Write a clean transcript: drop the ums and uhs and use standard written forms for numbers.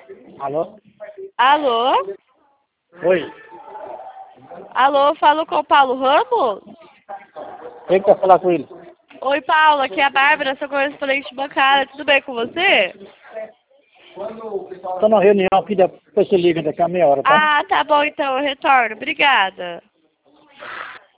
Alô? Alô? Oi. Alô, falo com o Paulo Ramos? Quem quer falar com ele? Oi, Paulo, aqui é a Bárbara, sua correspondente bancária. Tudo bem com você? Estou na reunião aqui, depois você liga daqui a meia hora, tá? Ah, tá bom então, eu retorno. Obrigada.